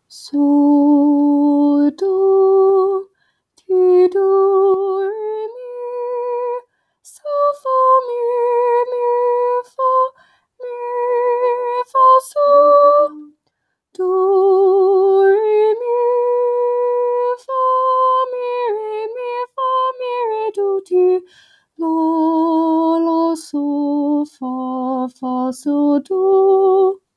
So, do, ti, do, re, mi, so, fa, mi, fa, so, do, re, mi, fa, re, do, ti, lo, so, fa, so, do.